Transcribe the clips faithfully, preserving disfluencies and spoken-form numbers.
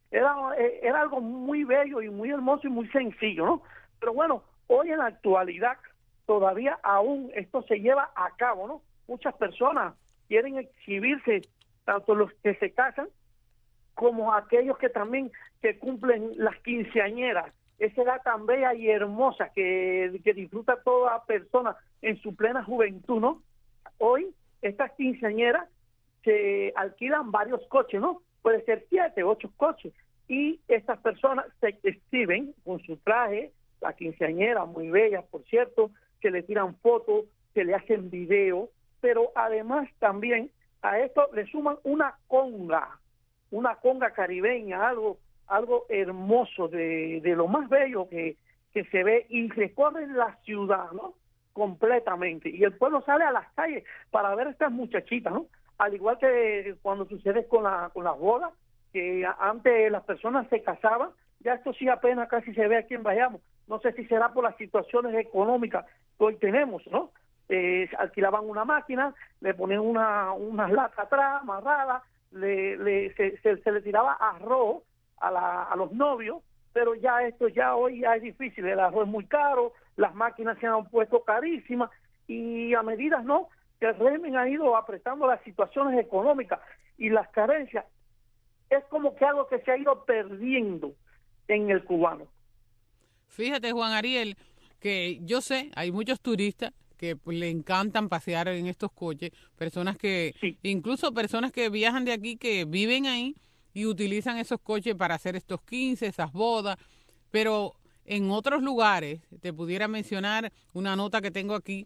Era, eh, era algo muy bello y muy hermoso y muy sencillo, ¿no? Pero bueno, hoy en la actualidad todavía aún esto se lleva a cabo, ¿no? Muchas personas quieren exhibirse, tanto los que se casan como aquellos que también que cumplen las quinceañeras, esa edad tan bella y hermosa que, que disfruta toda persona en su plena juventud, ¿no? Hoy estas quinceañeras se alquilan varios coches, ¿no? Puede ser siete, ocho coches, y estas personas se exhiben con su traje, la quinceañera, muy bella, por cierto, que le tiran fotos, que le hacen video, pero además también a esto le suman una conga, una conga caribeña, algo algo hermoso, de, de lo más bello que, que se ve, y recorren la ciudad, ¿no? Completamente, y el pueblo sale a las calles para ver a estas muchachitas, ¿no? Al igual que cuando sucede con la con las bodas, que antes las personas se casaban, ya esto sí apenas casi se ve aquí en Bayamo. No sé si será por las situaciones económicas que hoy tenemos, ¿no? Eh, alquilaban una máquina, le ponían una, unas latas atrás, amarradas, le, le, se, se, se le tiraba arroz a, la, a los novios, pero ya esto ya hoy ya es difícil, el arroz es muy caro, las máquinas se han puesto carísimas, y a medida, ¿no?, que el régimen ha ido apretando las situaciones económicas y las carencias, es como que algo que se ha ido perdiendo en el cubano. Fíjate, Juan Ariel, que yo sé, hay muchos turistas que pues, le encantan pasear en estos coches, personas que, Sí. incluso personas que viajan de aquí, que viven ahí y utilizan esos coches para hacer estos quince, esas bodas, pero en otros lugares, te pudiera mencionar una nota que tengo aquí,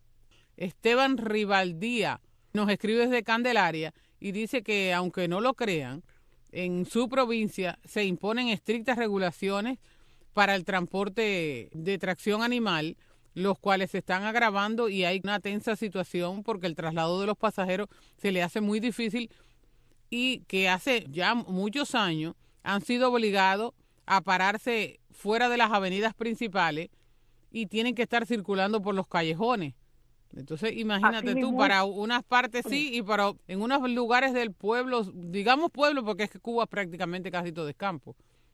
Esteban Rivaldía nos escribe desde Candelaria y dice que, aunque no lo crean, en su provincia se imponen estrictas regulaciones para el transporte de tracción animal, los cuales se están agravando, y hay una tensa situación porque el traslado de los pasajeros se le hace muy difícil, y que hace ya muchos años han sido obligados a pararse fuera de las avenidas principales y tienen que estar circulando por los callejones. Entonces, imagínate tú, para unas partes sí y para en unos lugares del pueblo, digamos pueblo, porque es que Cuba prácticamente casi todo es campo.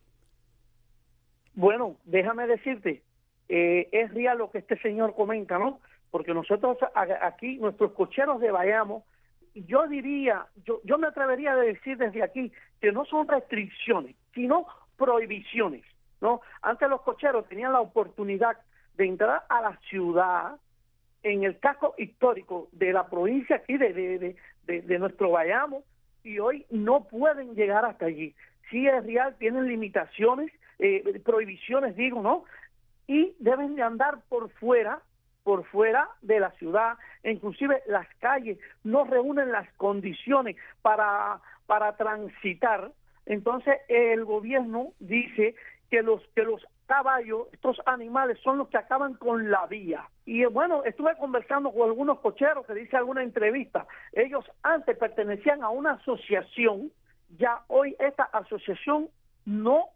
Bueno, déjame decirte, eh, es real lo que este señor comenta, ¿no? Porque nosotros aquí, nuestros cocheros de Bayamo, yo diría, yo, yo me atrevería a decir desde aquí que no son restricciones, sino prohibiciones, ¿no? Antes los cocheros tenían la oportunidad de entrar a la ciudad, en el casco histórico de la provincia aquí de, de, de, de, de nuestro Bayamo, y hoy no pueden llegar hasta allí. Sí es real, tienen limitaciones, eh, prohibiciones, digo, ¿no? Y deben de andar por fuera, por fuera de la ciudad, e inclusive las calles no reúnen las condiciones para, para transitar. Entonces el gobierno dice que los, que los caballos, estos animales, son los que acaban con la vía. Y bueno, estuve conversando con algunos cocheros que dice alguna entrevista, ellos antes pertenecían a una asociación, ya hoy esta asociación no,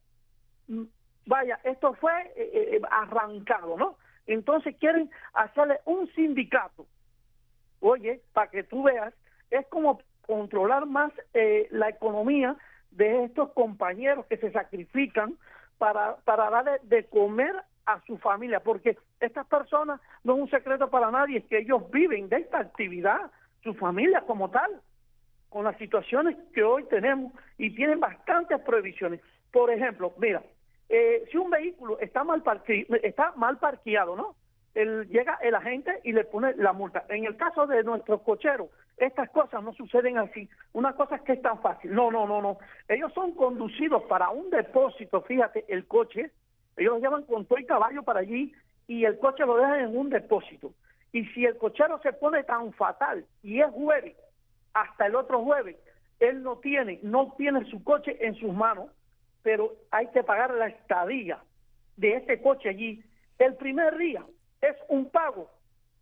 vaya, esto fue eh, arrancado, ¿no? Entonces quieren hacerle un sindicato. Oye, para que tú veas, es como controlar más eh, la economía de estos compañeros que se sacrifican para, para darle de comer a su familia, porque estas personas, no es un secreto para nadie, es que ellos viven de esta actividad, su familia como tal, con las situaciones que hoy tenemos, y tienen bastantes prohibiciones. Por ejemplo, mira, eh, si un vehículo está mal, parque, está mal parqueado, ¿no? El, llega el agente y le pone la multa. En el caso de nuestros cocheros, estas cosas no suceden así. Una cosa es que es tan fácil. No, no, no, no. Ellos son conducidos para un depósito, fíjate, el coche, ellos lo llevan con todo el caballo para allí, y el coche lo dejan en un depósito. Y si el cochero se pone tan fatal, y es jueves, hasta el otro jueves, él no tiene, no tiene su coche en sus manos, pero hay que pagar la estadía de ese coche allí. El primer día es un pago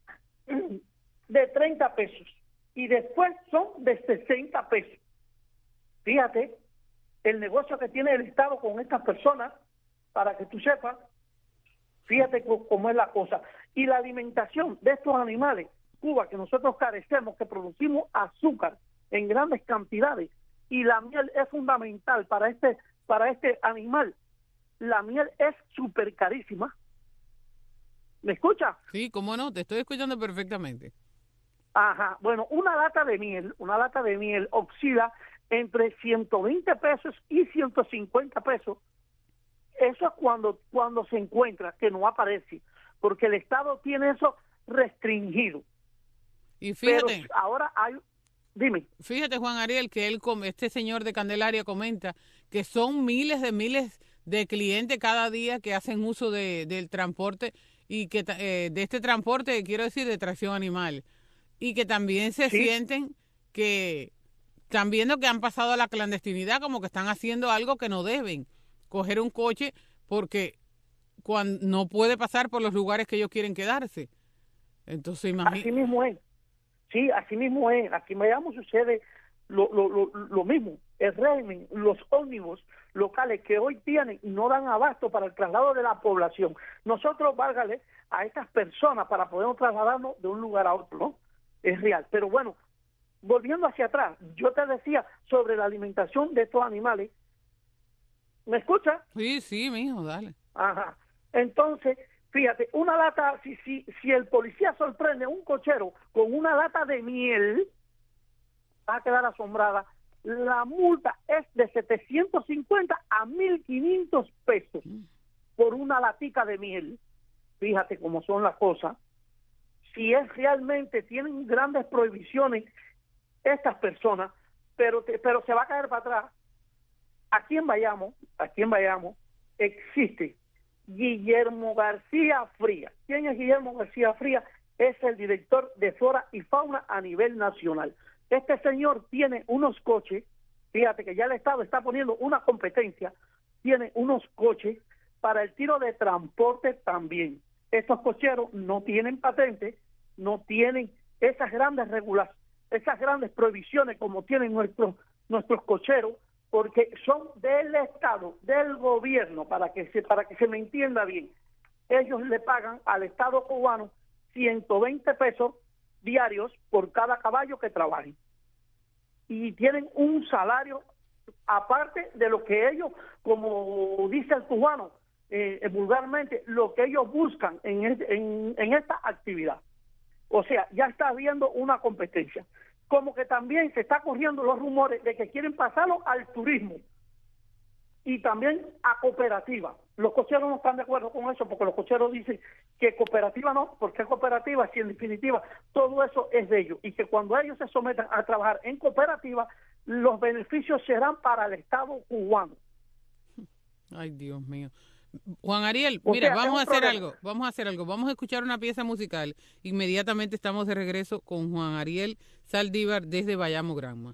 de treinta pesos y después son de sesenta pesos. Fíjate el negocio que tiene el Estado con estas personas, para que tú sepas, fíjate cómo es la cosa. Y la alimentación de estos animales, Cuba, que nosotros carecemos, que producimos azúcar en grandes cantidades, y la miel es fundamental para este para este animal. La miel es súper carísima. ¿Me escucha? Sí, cómo no, te estoy escuchando perfectamente. Ajá, bueno, una lata de miel, una lata de miel oscila entre ciento veinte pesos y ciento cincuenta pesos. Eso es cuando, cuando se encuentra, que no aparece, porque el Estado tiene eso restringido. Y fíjate, pero ahora hay, dime. Fíjate, Juan Ariel, que él, este señor de Candelaria comenta que son miles de miles de clientes cada día que hacen uso de, del transporte y que eh, de este transporte, quiero decir, de tracción animal, y que también se ¿Sí? sienten que están viendo que han pasado a la clandestinidad, como que están haciendo algo que no deben, coger un coche porque cuando no puede pasar por los lugares que ellos quieren quedarse. Entonces, imagínate. Así mismo es. Sí, así mismo es. Aquí en Miami sucede lo, lo, lo, lo mismo. El régimen, los ómnibus locales que hoy tienen no dan abasto para el traslado de la población. Nosotros, válgale a estas personas para poder trasladarnos de un lugar a otro, ¿no? Es real. Pero bueno, volviendo hacia atrás, yo te decía sobre la alimentación de estos animales. ¿Me escuchas? Sí, sí, mijo, dale. Ajá. Entonces, fíjate, una lata, si, si, si el policía sorprende a un cochero con una lata de miel, va a quedar asombrada. La multa es de setecientos cincuenta a mil quinientos pesos por una latica de miel. Fíjate cómo son las cosas. Si es realmente, tienen grandes prohibiciones estas personas, pero, te, pero se va a caer para atrás. Aquí en Bayamo, aquí en Bayamo, existe Guillermo García Frías. ¿Quién es Guillermo García Frías? Es el director de Flora y Fauna a nivel nacional. Este señor tiene unos coches, fíjate que ya el Estado está poniendo una competencia, tiene unos coches para el tiro de transporte también. Estos cocheros no tienen patente, no tienen esas grandes regulaciones, esas grandes prohibiciones como tienen nuestros nuestros cocheros, porque son del Estado, del gobierno, para que se para que se me entienda bien. Ellos le pagan al Estado cubano ciento veinte pesos diarios por cada caballo que trabajen. Y tienen un salario aparte de lo que ellos, como dice el cubano, eh, vulgarmente, lo que ellos buscan en, en, en esta actividad. O sea, ya está habiendo una competencia. Como que también se está corriendo los rumores de que quieren pasarlo al turismo y también a cooperativa. Los cocheros no están de acuerdo con eso, porque los cocheros dicen que cooperativa no, porque cooperativa, si en definitiva todo eso es de ellos, y que cuando ellos se sometan a trabajar en cooperativa, los beneficios serán para el Estado cubano. Ay, Dios mío. Juan Ariel, o mira, sea, vamos a hacer problema. algo, vamos a hacer algo, vamos a escuchar una pieza musical. Inmediatamente estamos de regreso con Juan Ariel Saldívar desde Bayamo Granma.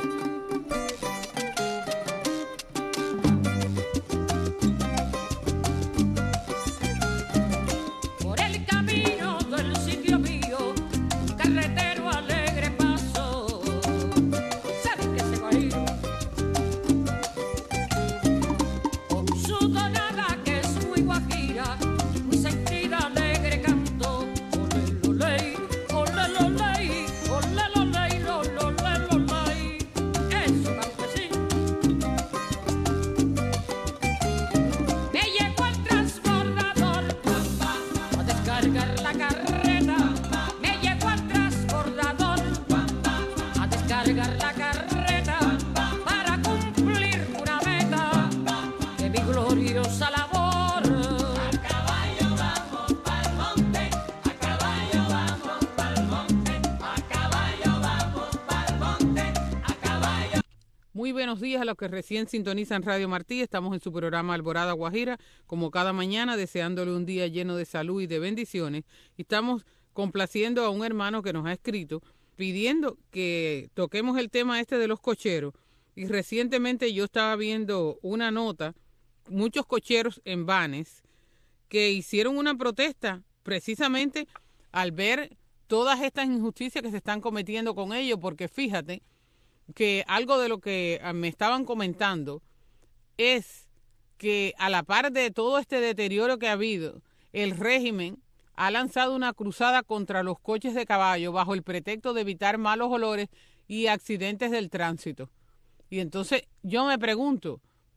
Muy buenos días a los que recién sintonizan Radio Martí. Estamos en su programa Alborada Guajira, como cada mañana, deseándole un día lleno de salud y de bendiciones. Y estamos complaciendo a un hermano que nos ha escrito, pidiendo que toquemos el tema este de los cocheros. Y recientemente yo estaba viendo una nota, muchos cocheros en vanes, que hicieron una protesta precisamente al ver todas estas injusticias que se están cometiendo con ellos, porque fíjate que algo de lo que me estaban comentando es que a la par de todo este deterioro que ha habido, el régimen ha lanzado una cruzada contra los coches de caballo bajo el pretexto de evitar malos olores y accidentes del tránsito. Y entonces yo me pregunto,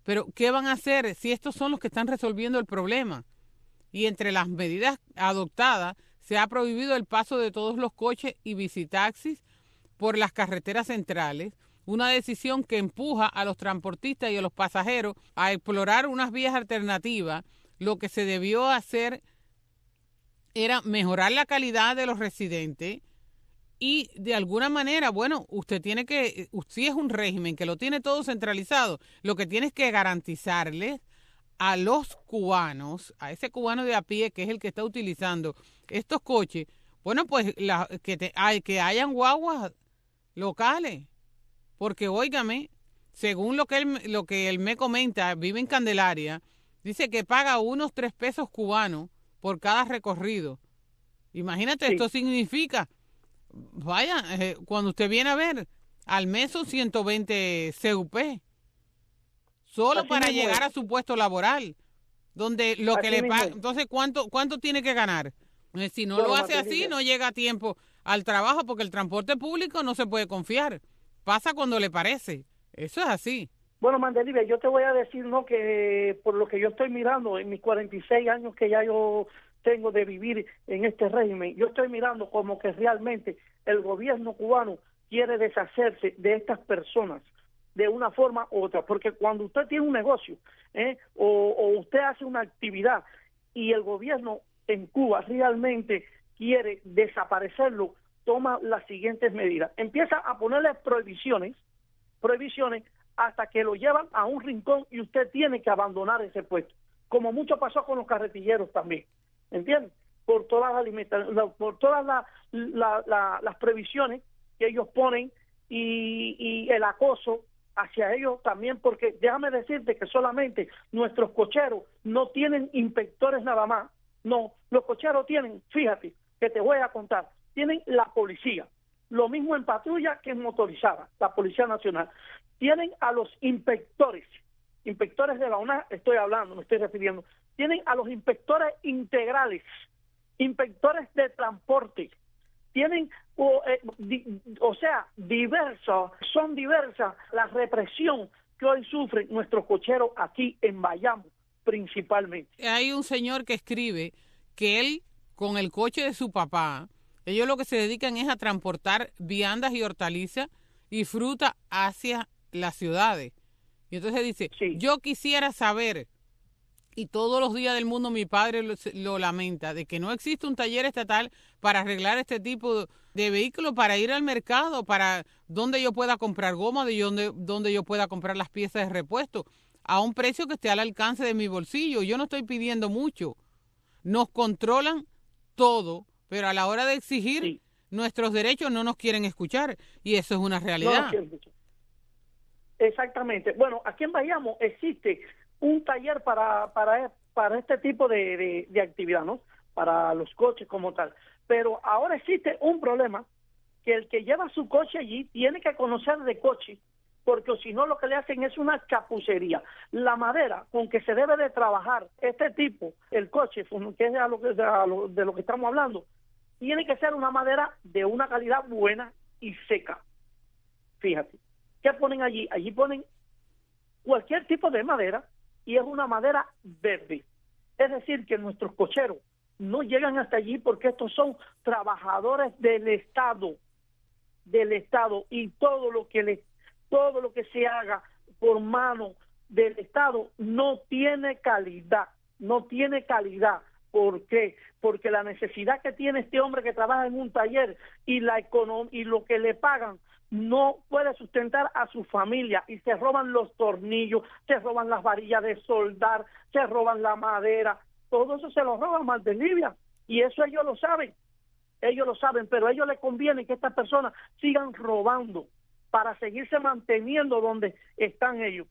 Pero, ¿qué van a hacer si estos son los que están resolviendo el problema? Y entre las medidas adoptadas, se ha prohibido el paso de todos los coches y bicitaxis por las carreteras centrales, una decisión que empuja a los transportistas y a los pasajeros a explorar unas vías alternativas. Lo que se debió hacer era mejorar la calidad de los residentes y de alguna manera, bueno, usted tiene que, si es un régimen que lo tiene todo centralizado, lo que tiene es que garantizarles a los cubanos, a ese cubano de a pie que es el que está utilizando estos coches, bueno, pues la, que, te, hay, que hayan guaguas locales, porque óigame, según lo que él, lo que él me comenta, vive en Candelaria, dice que paga unos tres pesos cubanos por cada recorrido. Imagínate, sí. Esto significa, vaya, eh, cuando usted viene a ver, al mes son ciento veinte C U P, solo Así para llegar es. a su puesto laboral, donde lo Así que le paga, entonces, ¿cuánto, cuánto tiene que ganar? Eh, si no bueno, lo hace así, no llega a tiempo al trabajo, porque el transporte público no se puede confiar. Pasa cuando le parece. Eso es así. Bueno, Mandelibia, yo te voy a decir, ¿no?, que por lo que yo estoy mirando en mis cuarenta y seis años que ya yo tengo de vivir en este régimen, yo estoy mirando como que realmente el gobierno cubano quiere deshacerse de estas personas de una forma u otra, porque cuando usted tiene un negocio ¿eh? o, o usted hace una actividad y el gobierno en Cuba realmente quiere desaparecerlo, toma las siguientes medidas. Empieza a ponerle prohibiciones, prohibiciones hasta que lo llevan a un rincón y usted tiene que abandonar ese puesto, como mucho pasó con los carretilleros también, ¿entiendes? Por todas las alimentaciones, por todas la, la, la, las previsiones que ellos ponen y, y el acoso hacia ellos también, porque déjame decirte que solamente nuestros cocheros no tienen inspectores nada más, no, los cocheros tienen, fíjate, que te voy a contar, tienen la policía, lo mismo en patrulla que en motorizada, la Policía Nacional, tienen a los inspectores, inspectores de la U N A, estoy hablando, me estoy refiriendo, tienen a los inspectores integrales, inspectores de transporte, tienen, o, eh, di, o sea, diversas, son diversas la represión que hoy sufren nuestros cocheros aquí en Bayamo, principalmente. Hay un señor que escribe que él, con el coche de su papá, ellos lo que se dedican es a transportar viandas y hortalizas y fruta hacia las ciudades. Y entonces dice, sí. yo quisiera saber, y todos los días del mundo mi padre lo, lo lamenta, de que no existe un taller estatal para arreglar este tipo de vehículos, para ir al mercado, para donde yo pueda comprar goma, de donde, donde yo pueda comprar las piezas de repuesto, a un precio que esté al alcance de mi bolsillo. Yo no estoy pidiendo mucho. Nos controlan todo, pero a la hora de exigir sí. nuestros derechos no nos quieren escuchar, y eso es una realidad. No, exactamente. Bueno, aquí en Bayamo existe un taller para para para este tipo de, de, de actividad, ¿no? Para los coches como tal. Pero ahora existe un problema, que el que lleva su coche allí tiene que conocer de coche, porque si no lo que le hacen es una chapucería. La madera con que se debe de trabajar este tipo, el coche, que es a lo que, a lo, de lo que estamos hablando, tiene que ser una madera de una calidad buena y seca. Fíjate, ¿qué ponen allí? Allí ponen cualquier tipo de madera y es una madera verde. Es decir, que nuestros cocheros no llegan hasta allí porque estos son trabajadores del Estado, del Estado, y todo lo que le, todo lo que se haga por mano del Estado no tiene calidad, no tiene calidad. ¿Por qué? Porque la necesidad que tiene este hombre que trabaja en un taller y la econom- y lo que le pagan no puede sustentar a su familia, y se roban los tornillos, se roban las varillas de soldar, se roban la madera, todo eso se lo roban Mandelibia, y eso ellos lo saben, ellos lo saben, pero a ellos les conviene que estas personas sigan robando para seguirse manteniendo donde están ellos.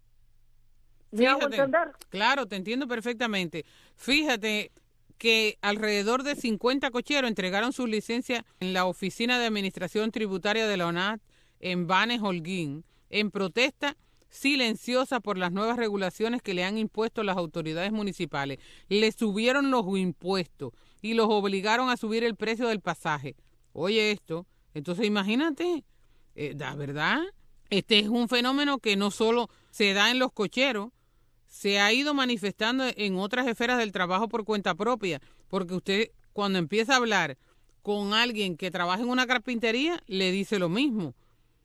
¿Me hago entender? Claro, te entiendo perfectamente. Fíjate que alrededor de cincuenta cocheros entregaron sus licencias en la Oficina de Administración Tributaria de la O N A T en Banes, Holguín, en protesta silenciosa por las nuevas regulaciones que le han impuesto las autoridades municipales. Le subieron los impuestos y los obligaron a subir el precio del pasaje. Oye esto, entonces imagínate, eh, ¿la verdad? Este es un fenómeno que no solo se da en los cocheros, se ha ido manifestando en otras esferas del trabajo por cuenta propia, porque usted cuando empieza a hablar con alguien que trabaja en una carpintería, le dice lo mismo.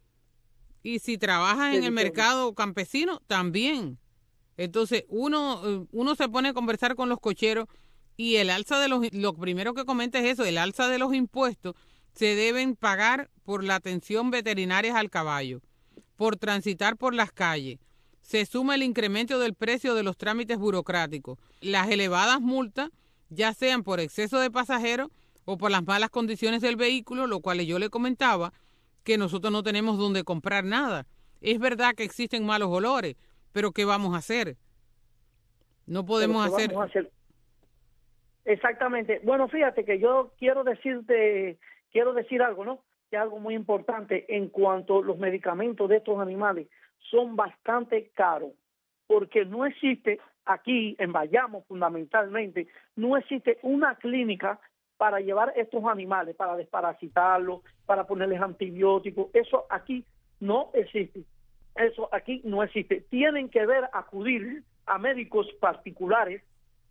Y si trabajas en el mercado campesino, también. Entonces, uno, uno se pone a conversar con los cocheros y el alza de los, lo primero que comenta es eso, el alza de los impuestos se deben pagar por la atención veterinaria al caballo, por transitar por las calles. Se suma el incremento del precio de los trámites burocráticos, las elevadas multas, ya sean por exceso de pasajeros o por las malas condiciones del vehículo, lo cual yo le comentaba que nosotros no tenemos donde comprar nada. Es verdad que existen malos olores, pero ¿qué vamos a hacer? No podemos hacer... Vamos a hacer... Exactamente. Bueno, fíjate que yo quiero decirte, quiero decir algo, ¿no? Que es algo muy importante en cuanto a los medicamentos de estos animales son bastante caros, porque no existe aquí en Bayamo fundamentalmente, no existe una clínica para llevar estos animales, para desparasitarlos, para ponerles antibióticos. Eso aquí no existe. Eso aquí no existe. Tienen que ver, acudir a médicos particulares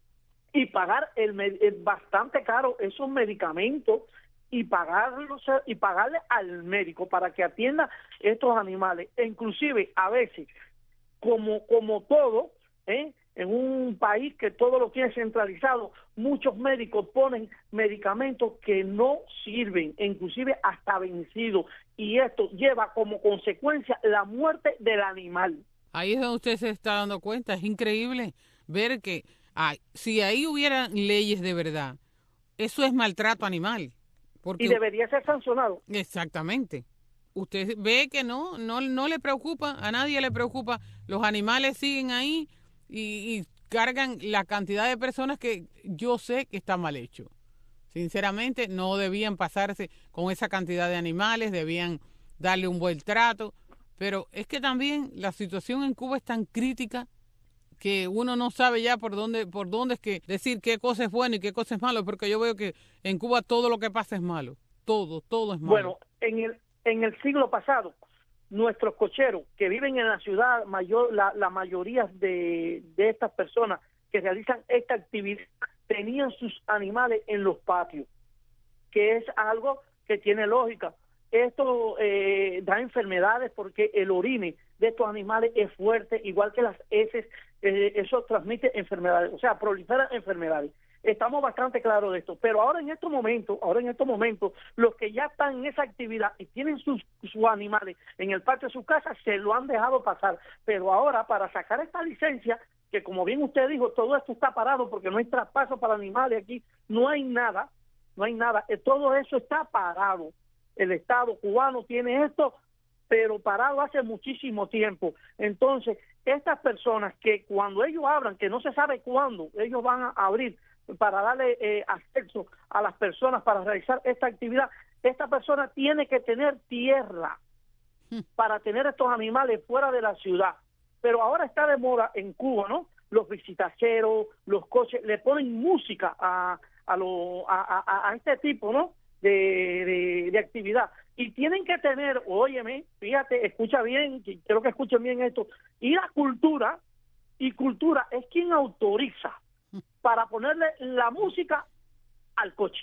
y pagar el, el bastante caro esos medicamentos y pagarlos y pagarle al médico para que atienda estos animales. E inclusive a veces, como como todo, ¿eh? En un país que todo lo tiene centralizado, muchos médicos ponen medicamentos que no sirven, inclusive hasta vencidos, y esto lleva como consecuencia la muerte del animal. Ahí es donde usted se está dando cuenta, es increíble ver que ay, si ahí hubiera leyes de verdad, eso es maltrato animal. Porque, y debería ser sancionado. Exactamente. Usted ve que no, no, no le preocupa, a nadie le preocupa, los animales siguen ahí y, y cargan la cantidad de personas que yo sé que está mal hecho. Sinceramente, no debían pasarse con esa cantidad de animales, debían darle un buen trato, pero es que también la situación en Cuba es tan crítica que uno no sabe ya por dónde por dónde es que decir qué cosa es bueno y qué cosa es malo, porque yo veo que en Cuba todo lo que pasa es malo, todo, todo es malo. Bueno, en el en el siglo pasado, nuestros cocheros que viven en la ciudad mayor, la, la mayoría de, de estas personas que realizan esta actividad tenían sus animales en los patios, que es algo que tiene lógica. Esto eh, da enfermedades porque el orine de estos animales es fuerte, igual que las heces, eh, eso transmite enfermedades, o sea, proliferan enfermedades. Estamos bastante claros de esto, pero ahora en estos momentos, ahora en estos momentos, los que ya están en esa actividad y tienen sus, sus animales en el patio de su casa, se lo han dejado pasar, pero ahora para sacar esta licencia, que como bien usted dijo, todo esto está parado porque no hay traspaso para animales aquí, no hay nada, no hay nada, todo eso está parado. El Estado cubano tiene esto, pero parado hace muchísimo tiempo. Entonces, estas personas que cuando ellos abran, que no se sabe cuándo ellos van a abrir para darle eh, acceso a las personas para realizar esta actividad, esta persona tiene que tener tierra para tener estos animales fuera de la ciudad. Pero ahora está de moda en Cuba, ¿no? Los visitacheros, los coches, le ponen música a, a, lo, a, a, a este tipo, ¿no? De, de, de actividad, y tienen que tener, óyeme, fíjate, escucha bien, quiero que escuchen bien esto, y la cultura, y cultura es quien autoriza para ponerle la música al coche.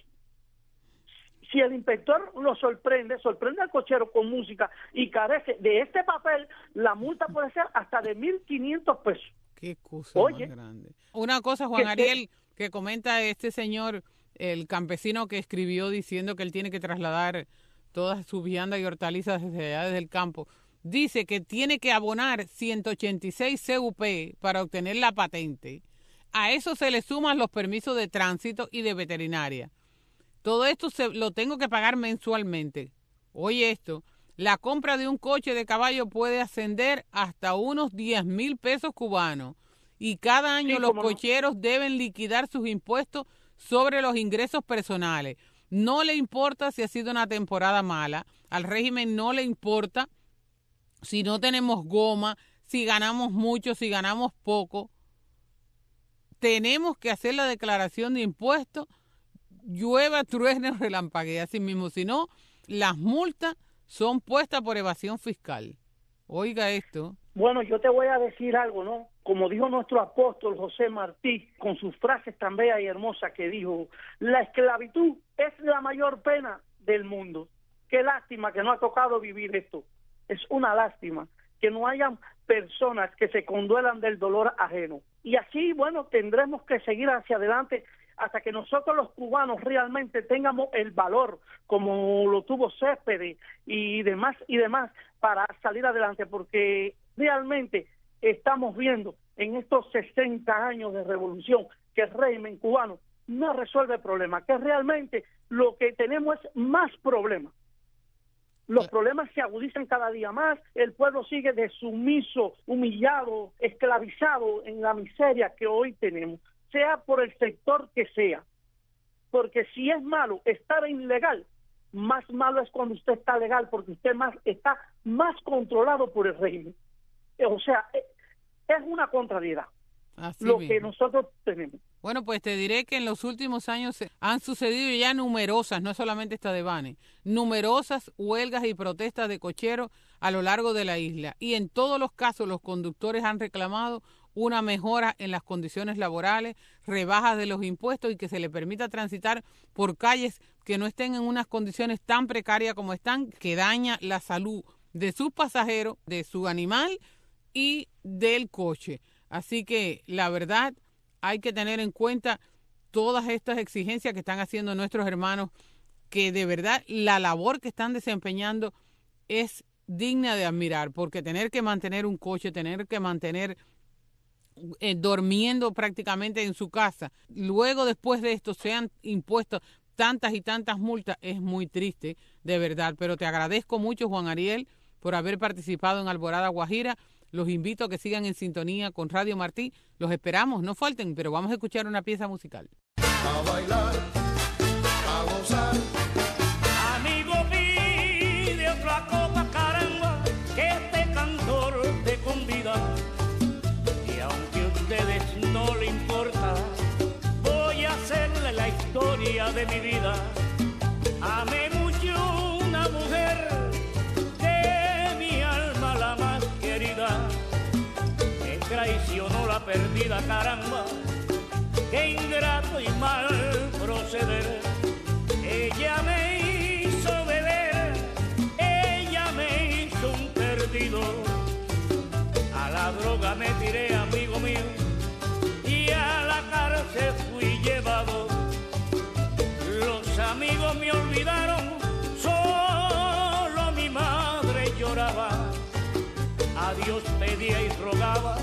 Si el inspector lo sorprende, sorprende al cochero con música y carece de este papel, la multa puede ser hasta de mil quinientos pesos. Qué cosa Oye, más grande. Una cosa, Juan Ariel, que comenta este señor, el campesino que escribió diciendo que él tiene que trasladar todas sus viandas y hortalizas desde allá, desde el campo, dice que tiene que abonar ciento ochenta y seis C U P para obtener la patente. A eso se le suman los permisos de tránsito y de veterinaria. Todo esto se, lo tengo que pagar mensualmente. Oye esto, la compra de un coche de caballo puede ascender hasta unos diez mil pesos cubanos y cada año sí, los cocheros no. deben liquidar sus impuestos sobre los ingresos personales. No le importa si ha sido una temporada mala, al régimen no le importa si no tenemos goma, si ganamos mucho, si ganamos poco. Tenemos que hacer la declaración de impuestos, llueva, truene o relampaguee, así mismo, si no, las multas son puestas por evasión fiscal. Oiga esto. Bueno, yo te voy a decir algo, ¿no? Como dijo nuestro apóstol José Martí, con sus frases tan bellas y hermosas que dijo, la esclavitud es la mayor pena del mundo. Qué lástima que no ha tocado vivir esto. Es una lástima que no hayan personas que se conduelan del dolor ajeno. Y así, bueno, tendremos que seguir hacia adelante hasta que nosotros los cubanos realmente tengamos el valor, como lo tuvo Céspedes y demás y demás, para salir adelante, porque realmente estamos viendo en estos sesenta años de revolución que el régimen cubano no resuelve el problema, que realmente lo que tenemos es más problemas. Los problemas se agudizan cada día más, el pueblo sigue de sumiso, humillado, esclavizado en la miseria que hoy tenemos, sea por el sector que sea. Porque si es malo estar ilegal, más malo es cuando usted está legal, porque usted más está más controlado por el régimen. O sea, es una contrariedad. Así lo mismo que nosotros tenemos. Bueno, pues te diré que en los últimos años han sucedido ya numerosas, no solamente esta de Bani, numerosas huelgas y protestas de cocheros a lo largo de la isla. Y en todos los casos los conductores han reclamado una mejora en las condiciones laborales, rebajas de los impuestos y que se le permita transitar por calles que no estén en unas condiciones tan precarias como están, que daña la salud de sus pasajeros, de su animal y del coche. Así que la verdad hay que tener en cuenta todas estas exigencias que están haciendo nuestros hermanos, que de verdad la labor que están desempeñando es digna de admirar, porque tener que mantener un coche, tener que mantener eh, durmiendo prácticamente en su casa, luego después de esto se han impuesto tantas y tantas multas, es muy triste, de verdad. Pero te agradezco mucho, Juan Ariel, por haber participado en Alborada Guajira. Los invito a que sigan en sintonía con Radio Martí. Los esperamos, no falten, pero vamos a escuchar una pieza musical. A bailar, a gozar. Amigo, pide otra copa, caramba, que este cantor te convida. Y aunque a ustedes no le importa, voy a hacerle la historia de mi vida. Amé mucho una mujer, de mi alma la más querida. Me traicionó la perdida, caramba, qué ingrato y mal proceder. Ella me hizo beber, ella me hizo un perdido. A la droga me tiré, amigo mío, y a la cárcel fui llevado. Los amigos me olvidaron, solo mi madre lloraba. A Dios pedía y rogaba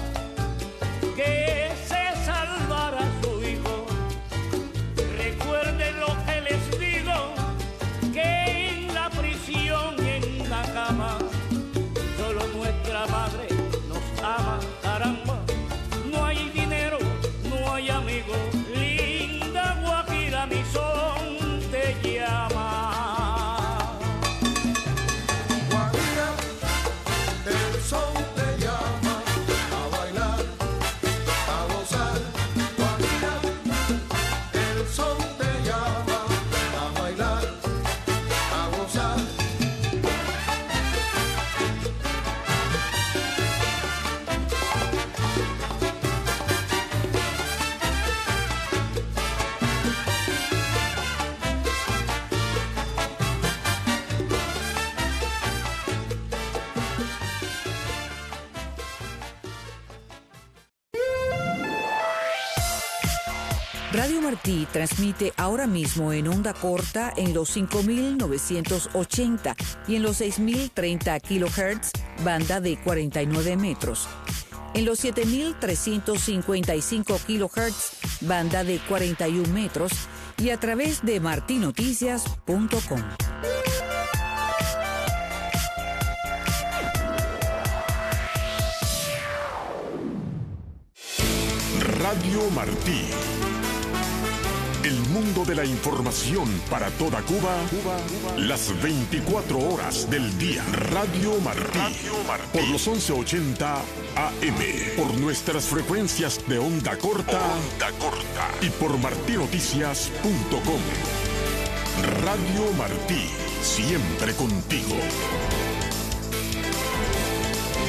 que se salvara su hijo. Recuerden lo que les digo, que en la prisión y en la cama solo nuestra madre nos ama, caramba. No hay dinero, no hay amigos, linda Guajira, mi son te llama. Guajira, el son te llama. A bailar, a gozar. Guajira, el son te llama. A bailar, a gozar. Radio Martí transmite ahora mismo en onda corta en los cinco mil novecientos ochenta y en los seis mil treinta kilohertz, banda de cuarenta y nueve metros. En los siete mil trescientos cincuenta y cinco kilohertz, banda de cuarenta y un metros y a través de marti noticias punto com. Radio Martí. El mundo de la información para toda Cuba, Cuba, Cuba, las veinticuatro horas del día. Radio Martí. Radio Martí. Por los once ochenta A M. Por nuestras frecuencias de onda corta. Onda corta. Y por marti noticias punto com. Radio Martí. Siempre contigo.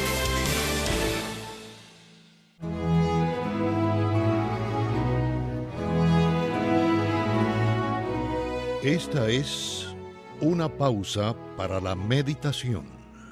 Esta es una pausa para la meditación.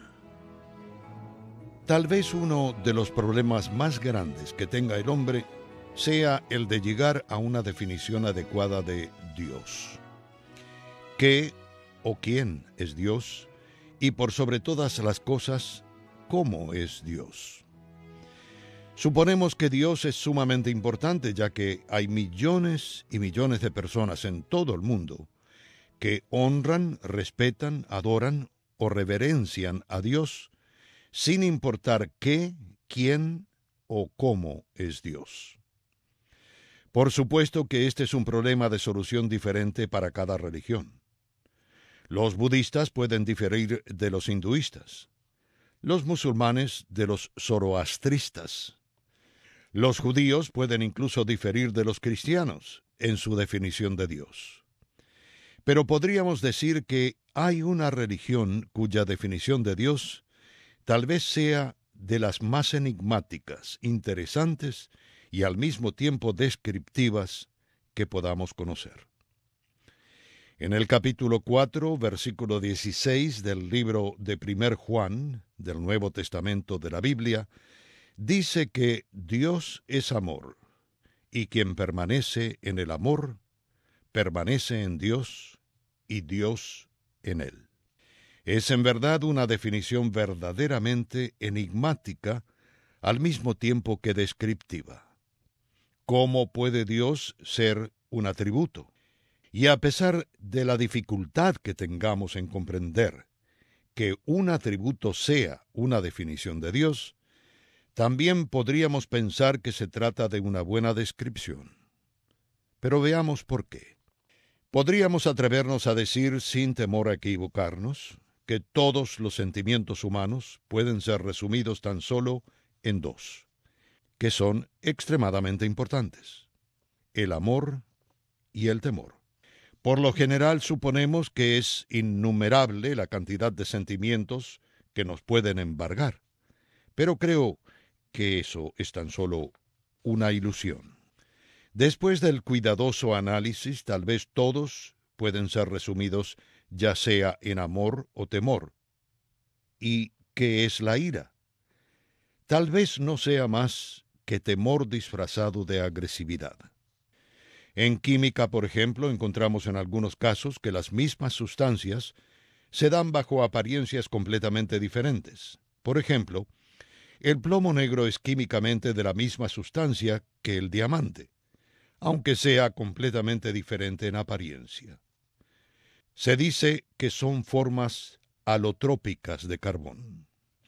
Tal vez uno de los problemas más grandes que tenga el hombre sea el de llegar a una definición adecuada de Dios. ¿Qué o quién es Dios? Y por sobre todas las cosas, ¿cómo es Dios? Suponemos que Dios es sumamente importante, ya que hay millones y millones de personas en todo el mundo que honran, respetan, adoran o reverencian a Dios, sin importar qué, quién o cómo es Dios. Por supuesto que este es un problema de solución diferente para cada religión. Los budistas pueden diferir de los hinduistas, los musulmanes de los zoroastristas. Los judíos pueden incluso diferir de los cristianos en su definición de Dios. Pero podríamos decir que hay una religión cuya definición de Dios tal vez sea de las más enigmáticas, interesantes y al mismo tiempo descriptivas que podamos conocer. En el capítulo cuatro, versículo dieciséis del libro de Primer Juan, del Nuevo Testamento de la Biblia, dice que Dios es amor, y quien permanece en el amor, permanece en Dios y Dios en él. Es en verdad una definición verdaderamente enigmática, al mismo tiempo que descriptiva. ¿Cómo puede Dios ser un atributo? Y a pesar de la dificultad que tengamos en comprender que un atributo sea una definición de Dios, también podríamos pensar que se trata de una buena descripción. Pero veamos por qué. Podríamos atrevernos a decir, sin temor a equivocarnos, que todos los sentimientos humanos pueden ser resumidos tan solo en dos, que son extremadamente importantes: el amor y el temor. Por lo general suponemos que es innumerable la cantidad de sentimientos que nos pueden embargar, pero creo que eso es tan solo una ilusión. Después del cuidadoso análisis, tal vez todos pueden ser resumidos ya sea en amor o temor. ¿Y qué es la ira? Tal vez no sea más que temor disfrazado de agresividad. En química, por ejemplo, encontramos en algunos casos que las mismas sustancias se dan bajo apariencias completamente diferentes. Por ejemplo, el plomo negro es químicamente de la misma sustancia que el diamante, aunque sea completamente diferente en apariencia. Se dice que son formas alotrópicas de carbón.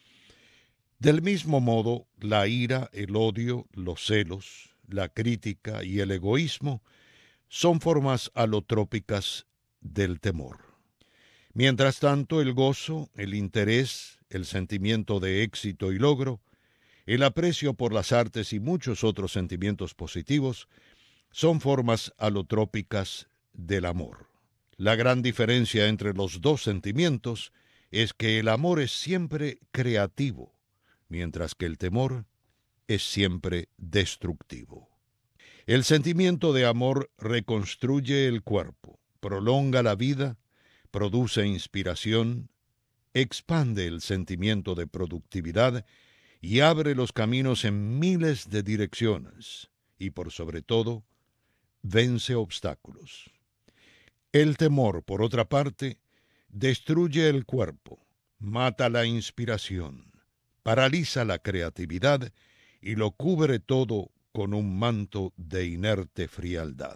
Del mismo modo, la ira, el odio, los celos, la crítica y el egoísmo son formas alotrópicas del temor. Mientras tanto, el gozo, el interés, el sentimiento de éxito y logro, el aprecio por las artes y muchos otros sentimientos positivos son formas alotrópicas del amor. La gran diferencia entre los dos sentimientos es que el amor es siempre creativo, mientras que el temor es siempre destructivo. El sentimiento de amor reconstruye el cuerpo, prolonga la vida, produce inspiración, expande el sentimiento de productividad y abre los caminos en miles de direcciones, y por sobre todo, vence obstáculos. El temor, por otra parte, destruye el cuerpo, mata la inspiración, paraliza la creatividad y lo cubre todo con un manto de inerte frialdad.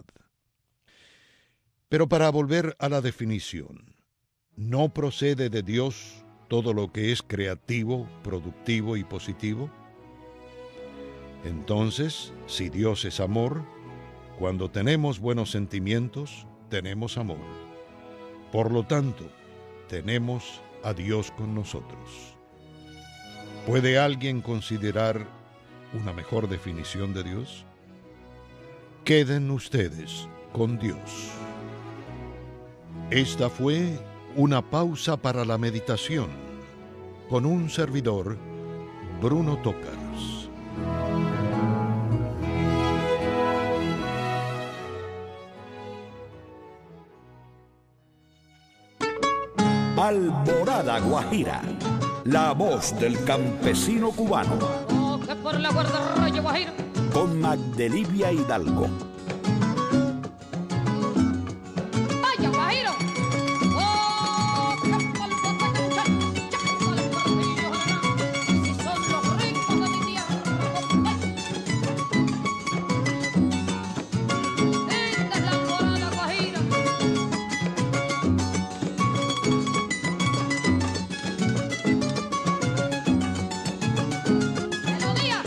Pero para volver a la definición, ¿no procede de Dios todo lo que es creativo, productivo y positivo? Entonces, si Dios es amor, cuando tenemos buenos sentimientos, tenemos amor. Por lo tanto, tenemos a Dios con nosotros. ¿Puede alguien considerar una mejor definición de Dios? Queden ustedes con Dios. Esta fue una pausa para la meditación con un servidor, Bruno Tócars. Alborada Guajira, la voz del campesino cubano. Oh, que por la guardarraya Guajira. Con Magdelivia Hidalgo. ¡Vaya, Guajiro! ¡Oh, que por la guardarraya! Si son los ricos de mi tierra, esta es la alborada Guajira. ¡Melodía!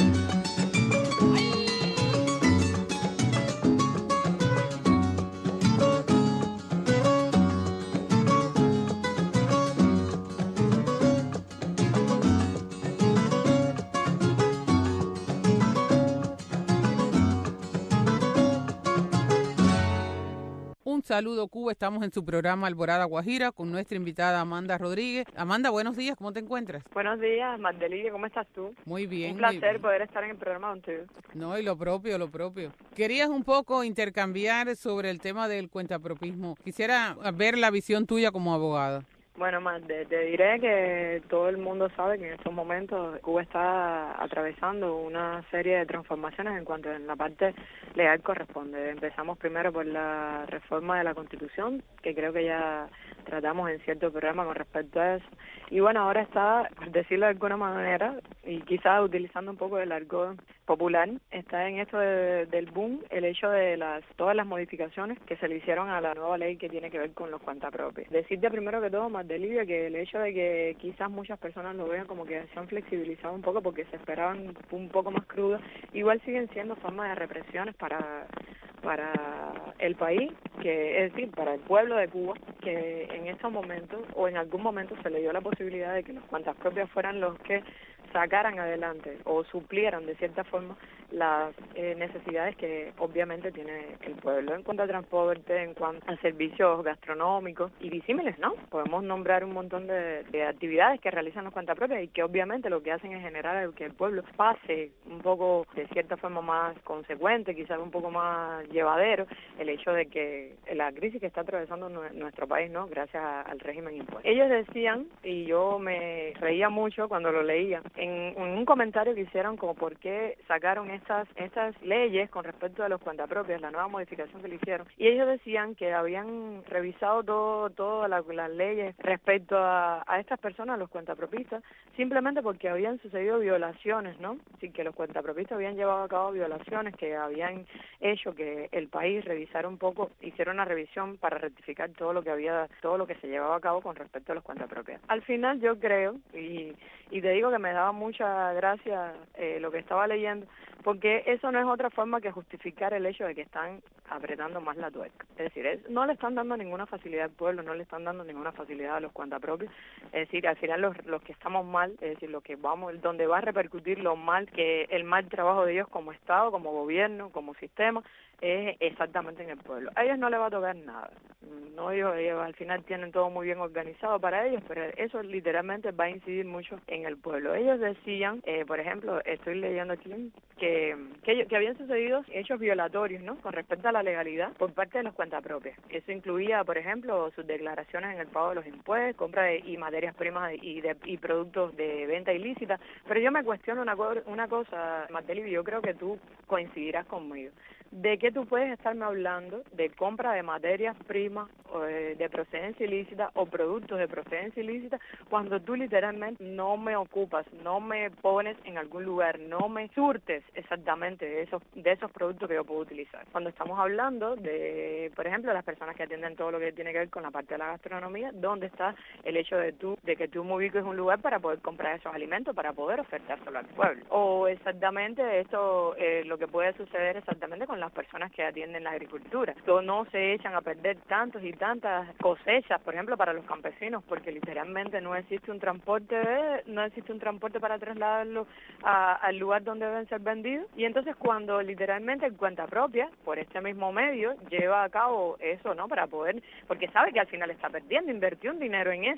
Un saludo, Cuba. Estamos en su programa Alborada Guajira con nuestra invitada Amanda Rodríguez. Amanda, buenos días. ¿Cómo te encuentras? Buenos días, Magdelivia, ¿cómo estás tú? Muy bien. Un placer muy... poder estar en el programa contigo. No, y lo propio, lo propio. Querías un poco intercambiar sobre el tema del cuentapropismo. Quisiera ver la visión tuya como abogada. Bueno, Magde, te diré que todo el mundo sabe que en estos momentos Cuba está atravesando una serie de transformaciones en cuanto en la parte legal corresponde. Empezamos primero por la reforma de la Constitución, que creo que ya tratamos en cierto programa con respecto a eso. Y bueno, ahora está, por decirlo de alguna manera, y quizás utilizando un poco el argot popular, está en esto de, del boom el hecho de las todas las modificaciones que se le hicieron a la nueva ley que tiene que ver con los cuentapropios. Decirte primero que todo, Magdelivia, que el hecho de que quizás muchas personas lo vean como que se han flexibilizado un poco porque se esperaban un poco más crudas, igual siguen siendo formas de represiones para para el país, que es decir, para el pueblo de Cuba, que en estos momentos o en algún momento se le dio la posibilidad de que los cuentapropios fueran los que sacaran adelante o suplieran de cierta forma las eh, necesidades que obviamente tiene el pueblo en cuanto a transporte, en cuanto a servicios gastronómicos y disímiles, ¿no? Podemos nombrar un montón de, de actividades que realizan los cuentapropios y que obviamente lo que hacen es generar que el pueblo pase un poco de cierta forma más consecuente, quizás un poco más llevadero, el hecho de que la crisis que está atravesando nuestro país, ¿no? Gracias a, al régimen impuesto. Ellos decían, y yo me reía mucho cuando lo leía, en, en un comentario que hicieron como por qué sacaron estas estas leyes con respecto a los cuentapropios, la nueva modificación que le hicieron, y ellos decían que habían revisado todo todas las, las leyes respecto a, a estas personas, los cuentapropistas, simplemente porque habían sucedido violaciones, ¿no? Así que los cuentapropistas habían llevado a cabo violaciones que habían hecho que el país revisara un poco, hiciera una revisión para rectificar todo lo que había, todo lo que se llevaba a cabo con respecto a los cuentapropios. Al final yo creo, y, y te digo que me daba mucha gracia eh, lo que estaba leyendo, porque eso no es otra forma que justificar el hecho de que están apretando más la tuerca. Es decir, es, no le están dando ninguna facilidad al pueblo, no le están dando ninguna facilidad a los cuentapropios. Es decir, al final los, los que estamos mal, es decir, lo que vamos, donde va a repercutir lo mal que el mal trabajo de ellos como Estado, como gobierno, como sistema, es exactamente en el pueblo. A ellos no les va a tocar nada. No, ellos, ellos al final tienen todo muy bien organizado para ellos, pero eso literalmente va a incidir mucho en el pueblo. Ellos decían, eh, por ejemplo, estoy leyendo aquí, que, que, que habían sucedido hechos violatorios, ¿no?, con respecto a la legalidad por parte de los cuentapropios. Eso incluía, por ejemplo, sus declaraciones en el pago de los impuestos, compra de, y materias primas y, de, y productos de venta ilícita. Pero yo me cuestiono una, una cosa, Magdelivia, yo creo que tú coincidirás conmigo. ¿De qué tú puedes estarme hablando de compra de materias primas eh, de procedencia ilícita o productos de procedencia ilícita cuando tú literalmente no me ocupas, no me pones en algún lugar, no me surtes exactamente de esos de esos productos que yo puedo utilizar? Cuando estamos hablando de, por ejemplo, las personas que atienden todo lo que tiene que ver con la parte de la gastronomía, ¿dónde está el hecho de tú de que tú me ubiques un lugar para poder comprar esos alimentos, para poder ofertárselo al pueblo? O exactamente esto, eh, lo que puede suceder exactamente con las personas que atienden la agricultura. Todo no se echan a perder tantos y tantas cosechas, por ejemplo, para los campesinos, porque literalmente no existe un transporte, no existe un transporte para trasladarlo a, al lugar donde deben ser vendidos. Y entonces cuando literalmente en cuenta propia, por este mismo medio, lleva a cabo eso, ¿no?, para poder, porque sabe que al final está perdiendo, invirtió un dinero en eso.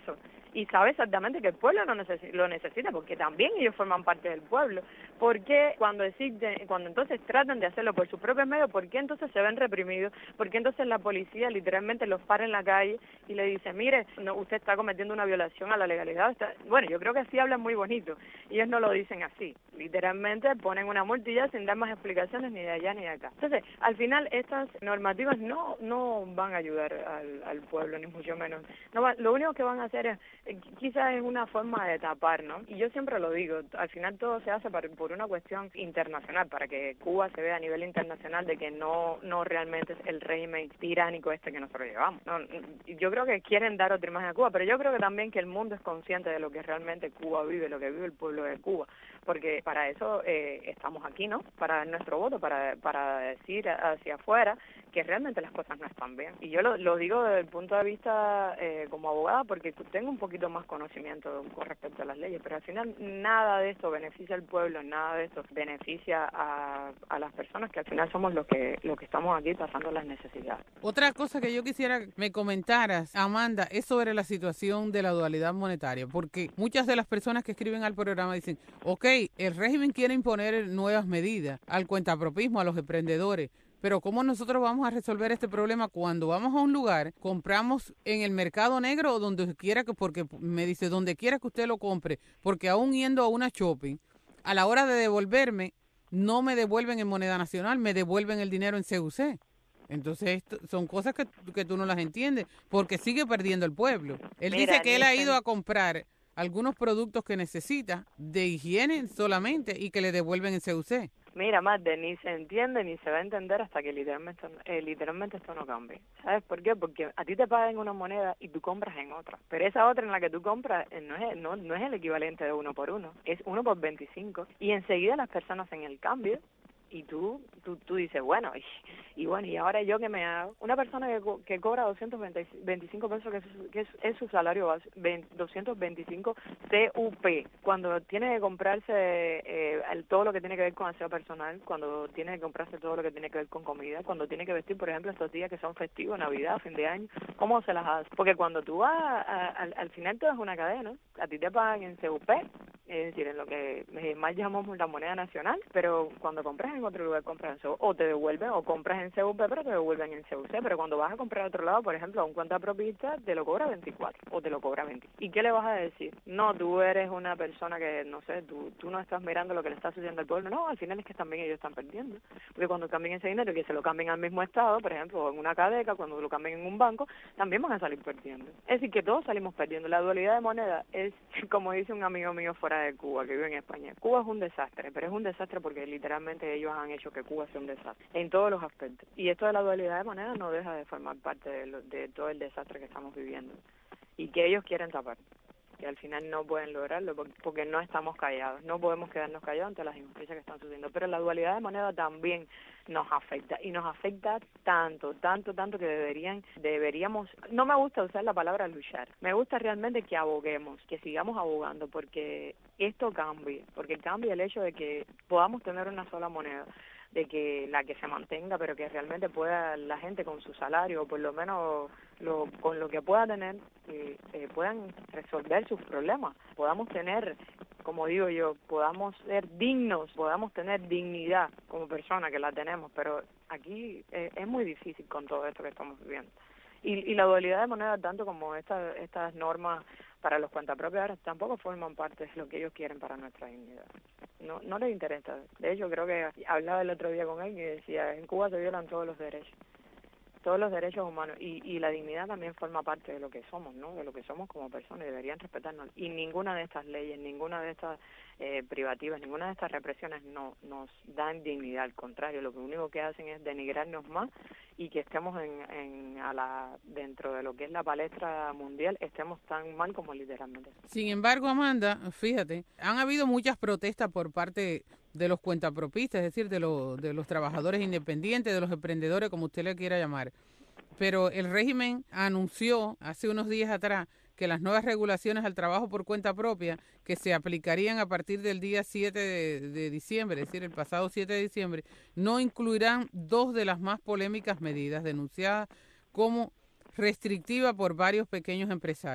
y sabe exactamente que el pueblo lo, necesi- lo necesita, porque también ellos forman parte del pueblo. ¿Por qué cuando deciden, cuando entonces tratan de hacerlo por sus propios medios, por qué entonces se ven reprimidos? ¿Por qué entonces la policía literalmente los para en la calle y le dice, mire, no, usted está cometiendo una violación a la legalidad? Está... Bueno, yo creo que así hablan muy bonito. Ellos no lo dicen así. Literalmente ponen una multilla sin dar más explicaciones ni de allá ni de acá. Entonces, al final, estas normativas no no van a ayudar al, al pueblo, ni mucho menos. No va, lo único que van a hacer es, eh, quizás es una forma de tapar, ¿no? Y yo siempre lo digo, al final todo se hace por, por una cuestión internacional, para que Cuba se vea a nivel internacional de que no no realmente es el régimen tiránico este que nosotros llevamos. No, yo creo que quieren dar otra imagen a Cuba, pero yo creo que también que el mundo es consciente de lo que realmente Cuba vive, lo que vive el pueblo de Cuba, porque para eso eh, estamos aquí, ¿no? Para nuestro voto, para para decir hacia afuera que realmente las cosas no están bien. Y yo lo, lo digo desde el punto de vista eh, como abogada, porque tengo un poquito más conocimiento con respecto a las leyes, pero al final nada de esto beneficia al pueblo, nada de esto beneficia a, a las personas, que al final somos los que los que estamos aquí pasando las necesidades. Otra cosa que yo quisiera que me comentaras, Amanda, es sobre la situación de la dualidad monetaria, porque muchas de las personas que escriben al programa dicen, ok, el régimen quiere imponer nuevas medidas al cuentapropismo, a los emprendedores, pero ¿cómo nosotros vamos a resolver este problema cuando vamos a un lugar, compramos en el mercado negro o donde quiera que, porque me dice, donde quiera que usted lo compre, porque aún yendo a una shopping, a la hora de devolverme, no me devuelven en moneda nacional, me devuelven el dinero en C U C? Entonces, esto son cosas que, que tú no las entiendes, porque sigue perdiendo el pueblo. Él Mira, dice que él ha dicen- ido a comprar algunos productos que necesita de higiene solamente y que le devuelven en C U C. Mira, Magde, ni se entiende ni se va a entender hasta que literalmente, eh, literalmente esto no cambie. ¿Sabes por qué? Porque a ti te pagan una moneda y tú compras en otra. Pero esa otra en la que tú compras eh, no es no, no es el equivalente de uno por uno, es uno por veinticinco. Y enseguida las personas hacen el cambio y tú tú, tú dices, bueno, y, y bueno, ¿y ahora yo qué me hago? Una persona que, co- que cobra doscientos veinticinco pesos, que es, su- que es, es su salario base, veinte doscientos veinticinco C U P, cuando tiene que comprarse eh, el- todo lo que tiene que ver con aseo personal, cuando tiene que comprarse todo lo que tiene que ver con comida, cuando tiene que vestir, por ejemplo, estos días que son festivos, Navidad, fin de año, ¿cómo se las hace? Porque cuando tú vas, a- a- al, al final todo es una cadena, a ti te pagan en C U P, es decir, en lo que eh, más llamamos la moneda nacional, pero cuando compras en otro lugar compras en C U P, o te devuelven, o compras en C U P, pero te devuelven en C U C, pero cuando vas a comprar a otro lado, por ejemplo, a un cuentapropista, te lo cobra veinticuatro, o te lo cobra veinte. ¿Y qué le vas a decir? No, tú eres una persona que, no sé, tú, tú no estás mirando lo que le está sucediendo al pueblo. No, al final es que también ellos están perdiendo, porque cuando cambien ese dinero, que se lo cambien al mismo estado, por ejemplo, en una cadeca, cuando lo cambien en un banco, también van a salir perdiendo. Es decir, que todos salimos perdiendo. La dualidad de moneda es, como dice un amigo mío fuera de Cuba, que vive en España, Cuba es un desastre, pero es un desastre porque literalmente ellos han hecho que Cuba sea un desastre, en todos los aspectos. Y esto de la dualidad de moneda no deja de formar parte de, lo, de todo el desastre que estamos viviendo y que ellos quieren tapar, que al final no pueden lograrlo porque, porque no estamos callados, no podemos quedarnos callados ante las injusticias que están sucediendo. Pero la dualidad de moneda también nos afecta, y nos afecta tanto, tanto, tanto que deberían, deberíamos, no me gusta usar la palabra luchar, me gusta realmente que aboguemos, que sigamos abogando porque esto cambie, porque cambie el hecho de que podamos tener una sola moneda, de que la que se mantenga, pero que realmente pueda la gente con su salario, o por lo menos lo, con lo que pueda tener, eh, eh, puedan resolver sus problemas, podamos tener, como digo yo, podamos ser dignos, podamos tener dignidad como persona, que la tenemos, pero aquí eh, es muy difícil con todo esto que estamos viviendo. Y, y la dualidad de moneda, tanto como esta, estas normas para los cuentapropios, ahora tampoco forman parte de lo que ellos quieren para nuestra dignidad. No no les interesa. De hecho, creo que hablaba el otro día con él y decía, en Cuba se violan todos los derechos, todos los derechos humanos, y, y la dignidad también forma parte de lo que somos, ¿no? De lo que somos como personas, y deberían respetarnos. Y ninguna de estas leyes, ninguna de estas eh, privativas, ninguna de estas represiones no, nos dan dignidad, al contrario, lo que único que hacen es denigrarnos más y que estemos en, en a la dentro de lo que es la palestra mundial, estemos tan mal como literalmente. Sin embargo, Amanda, fíjate, han habido muchas protestas por parte de los cuentapropistas, es decir, de, los de los trabajadores independientes, de los emprendedores, como usted le quiera llamar. Pero el régimen anunció hace unos días atrás que las nuevas regulaciones al trabajo por cuenta propia, que se aplicarían a partir del día siete de, de diciembre, es decir, el pasado siete de diciembre, no incluirán dos de las más polémicas medidas denunciadas como restrictiva por varios pequeños empresarios.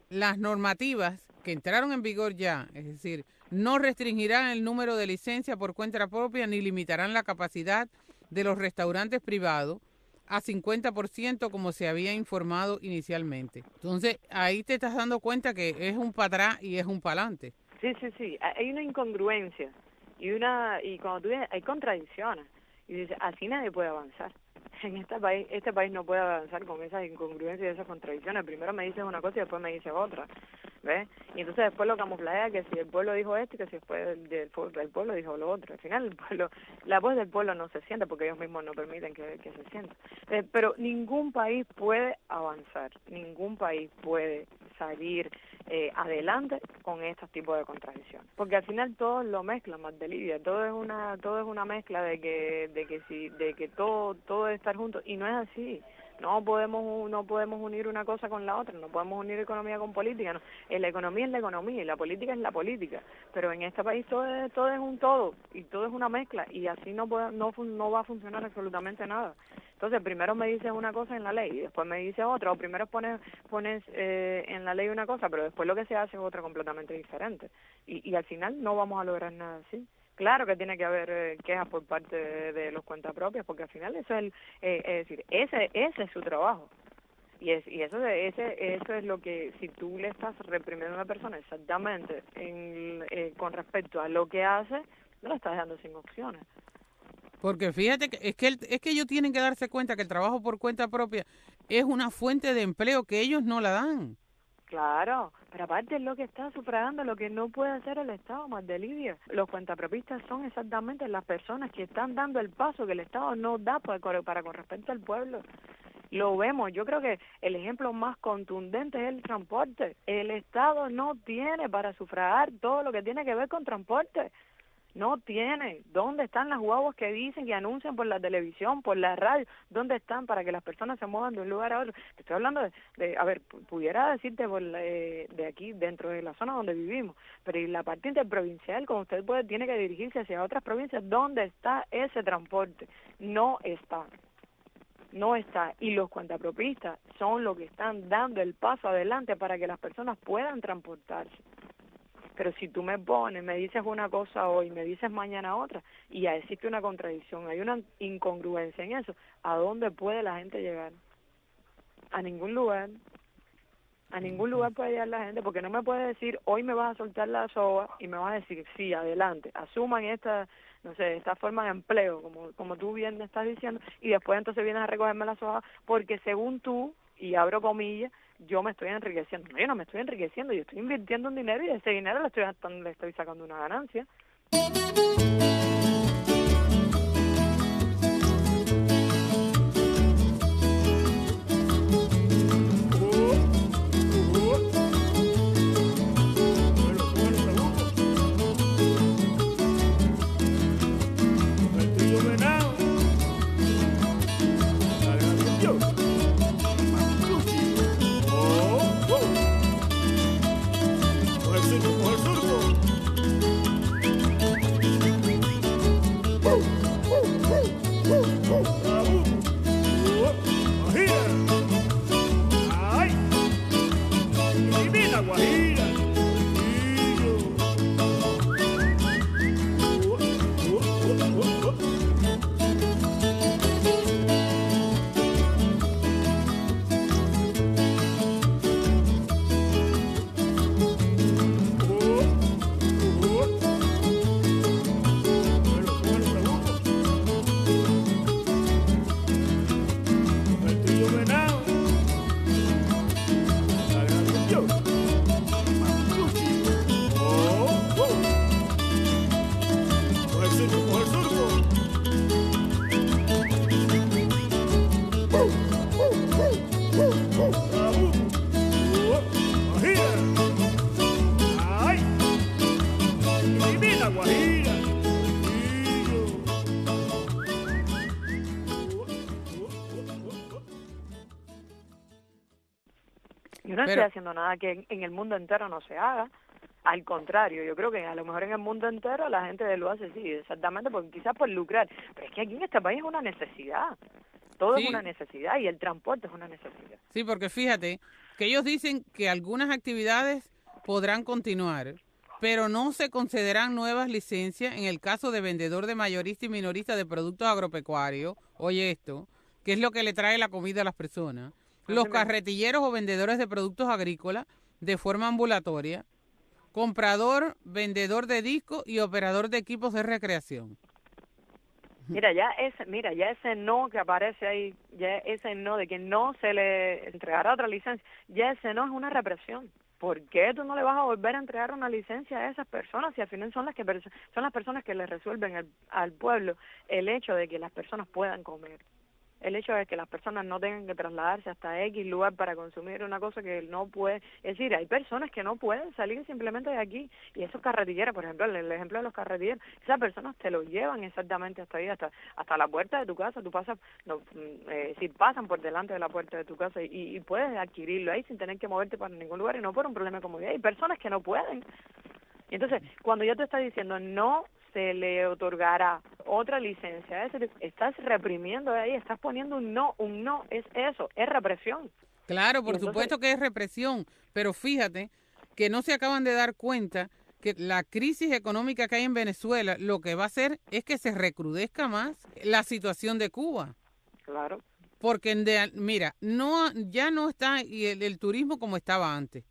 las normativas que entraron en vigor ya, es decir, no restringirán el número de licencias por cuenta propia ni limitarán la capacidad de los restaurantes privados a cincuenta por ciento como se había informado inicialmente. Entonces, ahí te estás dando cuenta que es un para atrás y es un para adelante. Sí, sí, sí. Hay una incongruencia y una y cuando tú dices, hay contradicciones y dices, así nadie puede avanzar. En este país, este país no puede avanzar con esas incongruencias y esas contradicciones. Primero me dices una cosa y después me dices otra, ¿ves? Y entonces después lo camuflea que si el pueblo dijo esto y que si después el, el, el pueblo dijo lo otro. Al final el pueblo, la voz del pueblo no se siente porque ellos mismos no permiten que, que se sienta. Eh, pero ningún país puede avanzar, ningún país puede salir eh, adelante con estos tipos de contradicciones, porque al final todos lo mezclan, más de Lidia, todo es una todo es una mezcla de que de que si de que todo todo debe estar junto y no es así. No podemos no podemos unir una cosa con la otra, no podemos unir economía con política. No. La economía es la economía y la política es la política, pero en este país todo es, todo es un todo y todo es una mezcla y así no puede, no no va a funcionar absolutamente nada. Entonces primero me dices una cosa en la ley y después me dices otra, o primero pones pones eh, en la ley una cosa, pero después lo que se hace es otra completamente diferente y, y al final no vamos a lograr nada así. Claro que tiene que haber eh, quejas por parte de, de los cuentapropios, porque al final eso es, el, eh, es decir, ese ese es su trabajo. Y es y eso ese eso es lo que, si tú le estás reprimiendo a una persona exactamente en, eh, con respecto a lo que hace, no lo estás dejando sin opciones. Porque fíjate que es que el, es que ellos tienen que darse cuenta que el trabajo por cuenta propia es una fuente de empleo que ellos no la dan. Claro, pero aparte es lo que está sufragando, lo que no puede hacer el Estado, más de Lidia. Los cuentapropistas son exactamente las personas que están dando el paso que el Estado no da para, para con respecto al pueblo. Lo vemos, yo creo que el ejemplo más contundente es el transporte. El Estado no tiene para sufragar todo lo que tiene que ver con transporte. No tiene. ¿Dónde están las guaguas que dicen, que anuncian por la televisión, por la radio? ¿Dónde están para que las personas se muevan de un lugar a otro? Te estoy hablando de, de a ver, pudiera decirte por la, eh, de aquí, dentro de la zona donde vivimos, pero y la parte interprovincial, como usted puede, tiene que dirigirse hacia otras provincias, ¿dónde está ese transporte? No está. No está. Y los cuentapropistas son los que están dando el paso adelante para que las personas puedan transportarse. Pero si tú me pones, me dices una cosa hoy, me dices mañana otra, y ya existe una contradicción, hay una incongruencia en eso, ¿a dónde puede la gente llegar? A ningún lugar. A ningún lugar puede llegar la gente, porque no me puede decir, hoy me vas a soltar la soga, y me vas a decir, sí, adelante, asuman esta, no sé, esta forma de empleo, como, como tú bien me estás diciendo, y después entonces vienes a recogerme la soga, porque según tú, y abro comillas, yo me estoy enriqueciendo. No, yo no me estoy enriqueciendo, yo estoy invirtiendo un dinero y de ese dinero le estoy, le estoy sacando una ganancia. Yo no Pero, estoy haciendo nada que en, en el mundo entero no se haga. Al contrario, yo creo que a lo mejor en el mundo entero la gente lo hace, sí, exactamente, porque quizás por lucrar. Pero es que aquí en este país es una necesidad. Todo sí. es una necesidad y el transporte es una necesidad. Sí, porque fíjate que ellos dicen que algunas actividades podrán continuar, pero no se concederán nuevas licencias en el caso de vendedor de mayorista y minorista de productos agropecuarios. Oye esto, que es lo que le trae la comida a las personas. Los carretilleros o vendedores de productos agrícolas de forma ambulatoria, comprador, vendedor de discos y operador de equipos de recreación. Mira, ya ese, mira, ya ese no que aparece ahí, ya ese no de que no se le entregará otra licencia, ya ese no es una represión. ¿Por qué tú no le vas a volver a entregar una licencia a esas personas si al final son las que son las personas que le resuelven el, al pueblo el hecho de que las personas puedan comer? El hecho de que las personas no tengan que trasladarse hasta X lugar para consumir una cosa que no puede. Es decir, hay personas que no pueden salir simplemente de aquí. Y esos carretilleros, por ejemplo, el, el ejemplo de los carretilleros, esas personas te lo llevan exactamente hasta ahí, hasta hasta la puerta de tu casa. Tú pasas, no, eh, si pasan por delante de la puerta de tu casa y, y puedes adquirirlo ahí sin tener que moverte para ningún lugar y no por un problema de comodidad. Hay personas que no pueden. Y entonces, cuando yo te estoy diciendo no se le otorgará otra licencia, estás reprimiendo ahí, estás poniendo un no, un no, es eso, es represión. Claro, por entonces, supuesto que es represión, pero fíjate que no se acaban de dar cuenta que la crisis económica que hay en Venezuela lo que va a hacer es que se recrudezca más la situación de Cuba. Claro. Porque, de, mira, no ya no está y el, el turismo como estaba antes.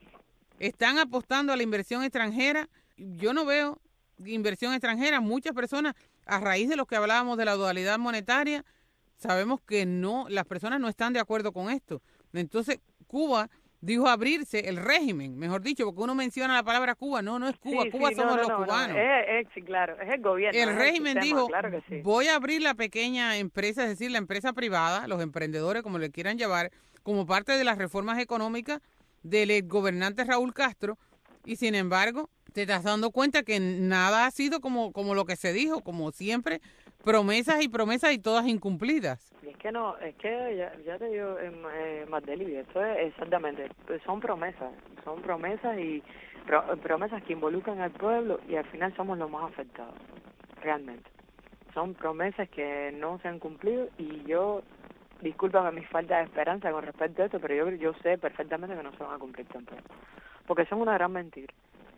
Están apostando a la inversión extranjera. Yo no veo inversión extranjera. Muchas personas, a raíz de lo que hablábamos de la dualidad monetaria, sabemos que no, las personas no están de acuerdo con esto. Entonces, Cuba dijo abrirse el régimen, mejor dicho, porque uno menciona la palabra Cuba. No, no es Cuba, sí, Cuba sí, somos no, no, los no, cubanos. No. Es, es, sí, claro, es el gobierno. El es régimen el sistema, dijo, claro que sí. voy a abrir la pequeña empresa, es decir, la empresa privada, los emprendedores, como le quieran llamar, como parte de las reformas económicas del gobernante Raúl Castro, y sin embargo, te estás dando cuenta que nada ha sido como, como lo que se dijo, como siempre, promesas y promesas y todas incumplidas. Y es que no, es que ya, ya te digo, eh, eh, Mardelí, esto es exactamente, son promesas, son promesas y pro, promesas que involucran al pueblo y al final somos los más afectados, realmente. Son promesas que no se han cumplido y yo, discúlpame mi falta de esperanza con respecto a esto, pero yo, yo sé perfectamente que no se van a cumplir tampoco, porque son una gran mentira.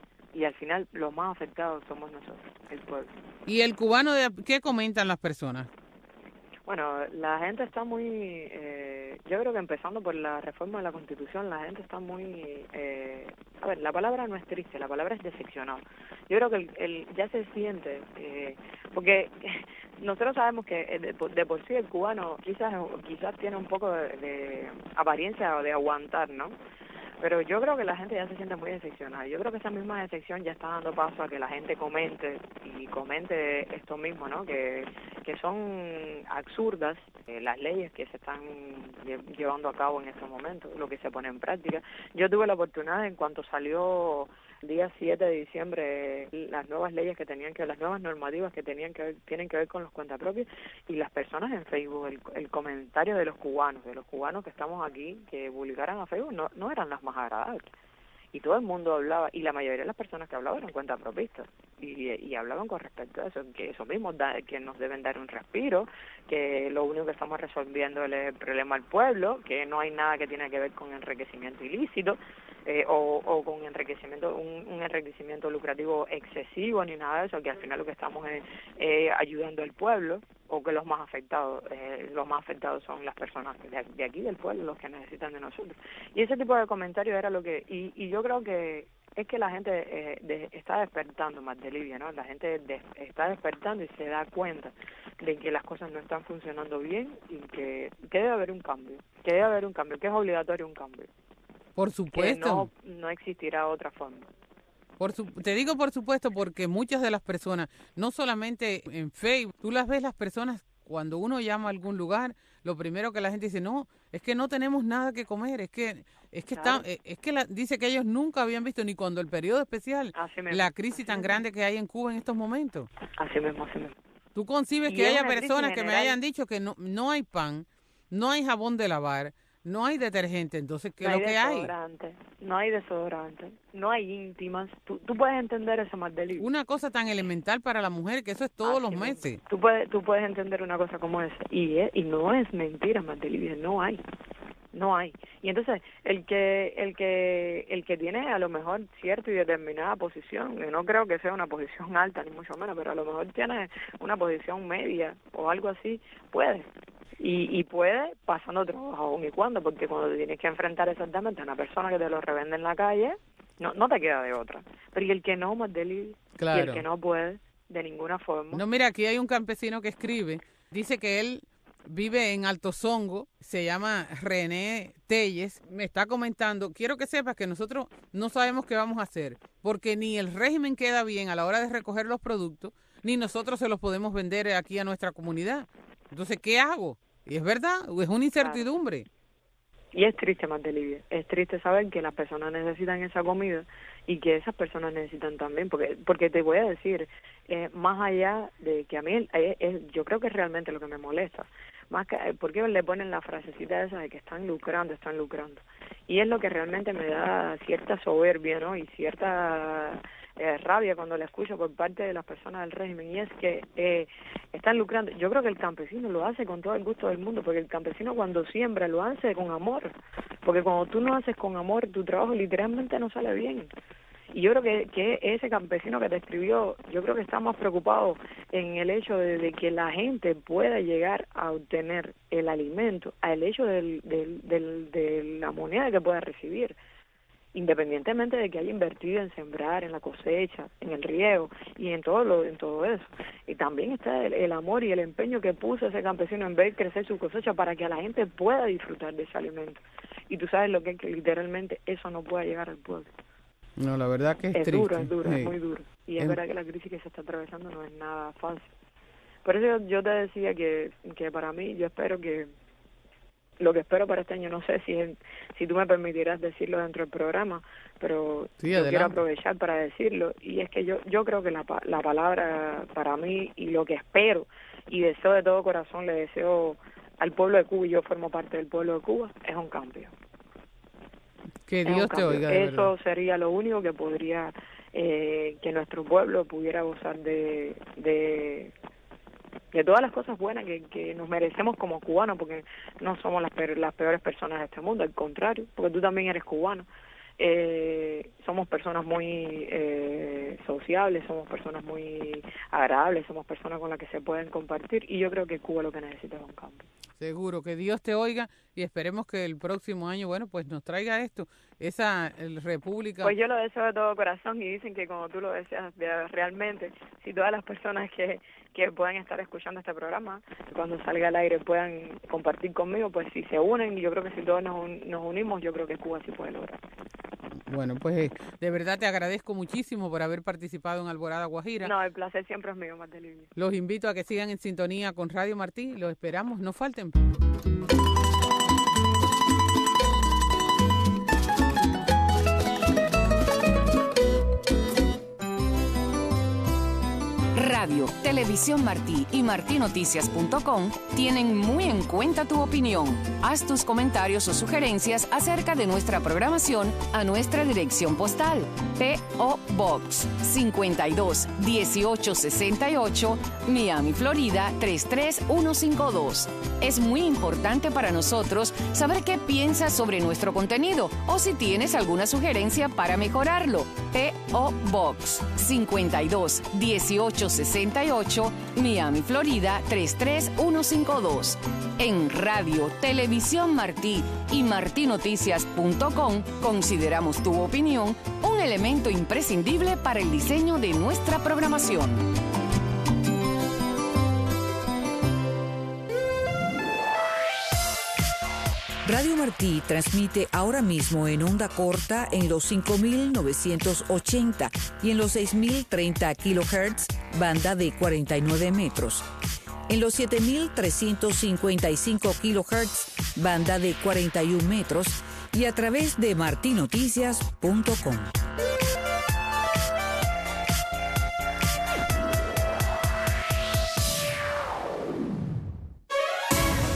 Y al final los más afectados somos nosotros, el pueblo. ¿Y el cubano, de, qué comentan las personas? Bueno, la gente está muy, eh, yo creo que empezando por la reforma de la Constitución, la gente está muy, eh, a ver, la palabra no es triste, la palabra es decepcionado. Yo creo que el, el ya se siente, eh, porque nosotros sabemos que de, de por sí el cubano quizás quizás tiene un poco de, de apariencia de aguantar, ¿no? Pero yo creo que la gente ya se siente muy decepcionada. Yo creo que esa misma decepción ya está dando paso a que la gente comente y comente esto mismo, ¿no? Que, que son absurdas eh, las leyes que se están lle llevando a cabo en estos momentos, lo que se pone en práctica. Yo tuve la oportunidad, en cuanto salió el día siete de diciembre, las nuevas leyes que tenían que, las nuevas normativas que tenían que ver, tienen que ver con los cuentapropios, y las personas en Facebook, el, el comentario de los cubanos, de los cubanos que estamos aquí, que publicaran a Facebook, no, no eran las más agradables. Y todo el mundo hablaba, y la mayoría de las personas que hablaban eran cuentapropistas, y, y hablaban con respecto a eso, que eso mismo, da, que nos deben dar un respiro, que lo único que estamos resolviendo es el problema al pueblo, que no hay nada que tiene que ver con enriquecimiento ilícito, eh, o, o con enriquecimiento un, un enriquecimiento lucrativo excesivo, ni nada de eso, que al final lo que estamos es eh, ayudando al pueblo, o que los más afectados, eh, los más afectados son las personas de, de aquí del pueblo, los que necesitan de nosotros. Y ese tipo de comentarios era lo que, y, y yo creo que es que la gente eh, de, está despertando más de Libia, ¿no? La gente de, está despertando y se da cuenta de que las cosas no están funcionando bien y que, que debe haber un cambio, que debe haber un cambio, que es obligatorio un cambio. Por supuesto. Que no, no existirá otra forma. Por su, te digo por supuesto porque muchas de las personas, no solamente en Facebook, tú las ves las personas cuando uno llama a algún lugar, lo primero que la gente dice, no, es que no tenemos nada que comer, es que es que claro. está, es que la, dice que ellos nunca habían visto ni cuando el periodo especial, la crisis tan mismo. grande que hay en Cuba en estos momentos. Así mismo, así mismo. Tú concibes Y que es haya una crisis personas que me general. hayan dicho que no, no hay pan, no hay jabón de lavar, no hay detergente, entonces, ¿qué no es lo hay que hay? desodorante, no hay desodorante, no hay íntimas. Tú, tú puedes entender ese más delito. Una cosa tan elemental para la mujer, que eso es todos Así los mismo. meses. Tú puedes, tú puedes entender una cosa como esa. Y, es, y no es mentira, más delito, no hay. no hay. Y entonces el que el que el que tiene a lo mejor cierta y determinada posición, que no creo que sea una posición alta ni mucho menos, pero a lo mejor tiene una posición media o algo así, puede. Y, y puede pasando trabajo aún y cuando, porque cuando te tienes que enfrentar exactamente a una persona que te lo revende en la calle, no no te queda de otra. Pero y el que no, Mardeli, Claro. y el que no puede, de ninguna forma. No, mira, aquí hay un campesino que escribe, dice que él vive en Alto Songo, se llama René Telles, me está comentando, quiero que sepas que nosotros no sabemos qué vamos a hacer, porque ni el régimen queda bien a la hora de recoger los productos, ni nosotros se los podemos vender aquí a nuestra comunidad. Entonces, ¿qué hago? Y es verdad, es una incertidumbre. Y es triste, Martelivia, es triste saber que las personas necesitan esa comida y que esas personas necesitan también, porque porque te voy a decir, eh, más allá de que a mí, eh, eh, yo creo que es realmente lo que me molesta, más que, eh, porque le ponen la frasecita esa de que están lucrando, están lucrando, y es lo que realmente me da cierta soberbia, ¿no? Y cierta eh, rabia cuando la escucho por parte de las personas del régimen, y es que eh, están lucrando. Yo creo que el campesino lo hace con todo el gusto del mundo, porque el campesino cuando siembra lo hace con amor, porque cuando tú no haces con amor, tu trabajo literalmente no sale bien. Y yo creo que, que ese campesino que te escribió, yo creo que está más preocupado en el hecho de, de que la gente pueda llegar a obtener el alimento, al hecho del, del, del, de la moneda que pueda recibir, independientemente de que haya invertido en sembrar, en la cosecha, en el riego y en todo lo, en todo eso. Y también está el, el amor y el empeño que puso ese campesino en ver crecer su cosecha para que la gente pueda disfrutar de ese alimento. Y tú sabes lo que es que literalmente eso no pueda llegar al pueblo. No, la verdad que es, es triste. duro, es duro, Sí. es muy duro. Y es Es- verdad que la crisis que se está atravesando no es nada fácil. Por eso yo, yo te decía que, que para mí, yo espero que, lo que espero para este año, no sé si es- si tú me permitirás decirlo dentro del programa, pero Sí, yo quiero adelante. aprovechar para decirlo, y es que yo yo creo que la, pa- la palabra para mí, y lo que espero, y deseo de todo corazón, le deseo al pueblo de Cuba, y yo formo parte del pueblo de Cuba, es un cambio. Que Es un Dios te cambio. oiga, de Eso verdad. sería lo único que podría, eh, que nuestro pueblo pudiera gozar de, de, de todas las cosas buenas que, que nos merecemos como cubanos, porque no somos las, peor- las peores personas de este mundo, al contrario, porque tú también eres cubano. Eh, somos personas muy eh, sociables, somos personas muy agradables, somos personas con las que se pueden compartir, y yo creo que Cuba lo que necesita es un cambio. Seguro, que Dios te oiga y esperemos que el próximo año, bueno, pues nos traiga esto, esa el república. Pues yo lo deseo de todo corazón, y dicen que como tú lo deseas de- realmente, si todas las personas que, que puedan estar escuchando este programa, cuando salga al aire puedan compartir conmigo, pues si se unen, y yo creo que si todos nos, un- nos unimos, yo creo que Cuba sí puede lograr. Bueno, pues eh, de verdad te agradezco muchísimo por haber participado en Alborada Guajira. No, el placer siempre es mío, Martelivia. Los invito a que sigan en sintonía con Radio Martí. Los esperamos, no falten. Radio, Televisión Martí y martí noticias punto com tienen muy en cuenta tu opinión. Haz tus comentarios o sugerencias acerca de nuestra programación a nuestra dirección postal. P O Box cincuenta y dos dieciocho sesenta y ocho, Miami, Florida tres tres uno cinco dos. Es muy importante para nosotros saber qué piensas sobre nuestro contenido o si tienes alguna sugerencia para mejorarlo. P O Box cincuenta y dos dieciocho sesenta y ocho, Miami, Florida tres tres uno cinco dos. En Radio, Televisión Martí y martí noticias punto com consideramos tu opinión un elemento imprescindible para el diseño de nuestra programación. Radio Martí transmite ahora mismo en onda corta en los cinco mil novecientos ochenta y en los seis mil treinta kilohertz, banda de cuarenta y nueve metros. En los siete mil trescientos cincuenta y cinco kilohertz, banda de cuarenta y uno metros, y a través de martí noticias punto com.